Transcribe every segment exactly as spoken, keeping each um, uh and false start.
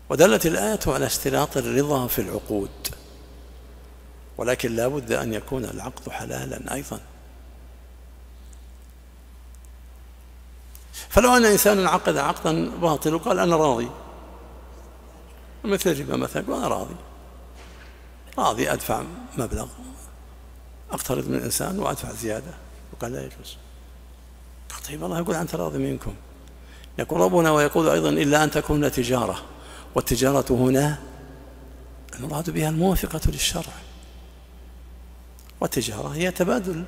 ودلت الآية على اشتراط الرضا في العقود، ولكن لا بد أن يكون العقد حلالا أيضا. فلو أن إنسان عقد عقدا باطل وقال أنا راضي، مثل الربا مثلا، وأنا راضي راضي أدفع مبلغ، أقترض من إنسان وأدفع زيادة، وقال لا يجوز. طيب الله يقول أنت راضي منكم، يقول ربنا ويقول أيضا إلا أن تكون تجارة، والتجارة هنا المراد بها الموافقة للشرع، والتجارة هي تبادل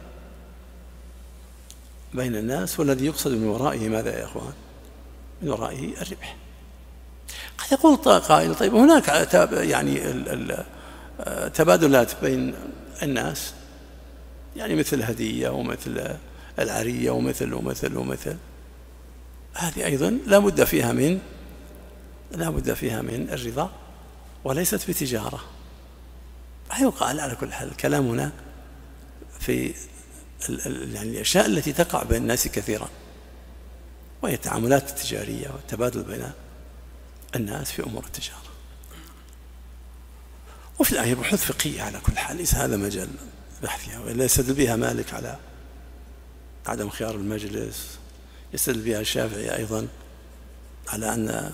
بين الناس، والذي يقصد من ورائه ماذا يا أخوان؟ من ورائه الربح. قد يقول قائل طيب هناك يعني تبادلات بين الناس، يعني مثل هدية ومثل العرية ومثل ومثل ومثل، هذه أيضا لا بد فيها من لا بد فيها من الرضا، وليست بتجارة. يقال على كل حال كلامنا في يعني الأشياء التي تقع بين الناس كثيرا، وهي التعاملات التجارية والتبادل بين الناس في أمور التجارة. وفي الآية بحوث فقهية على كل حال، ليس هذا مجال بحثها، وإلا يستدل بها مالك على عدم خيار المجلس، يستدل بها الشافعي أيضا على أن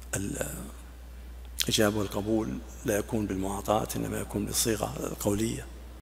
الإجابة والقبول لا يكون بالمعاطاة إنما يكون بالصيغة القولية.